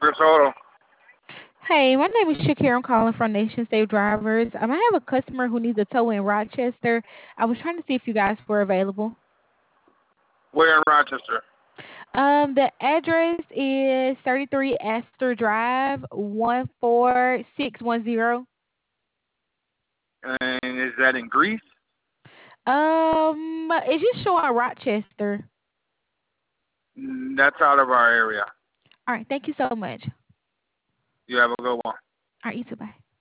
Chris Auto. Hey, my name is Shakira. I'm calling from Nation State Drivers. I have a customer who needs a tow in Rochester. I was trying to see if you guys were available. Where in Rochester? The address is 33 Astor Drive, 14610. And is that in Greece? It's just showing Rochester. That's out of our area. All right, thank you so much. You have a good one. All right, you too. Bye.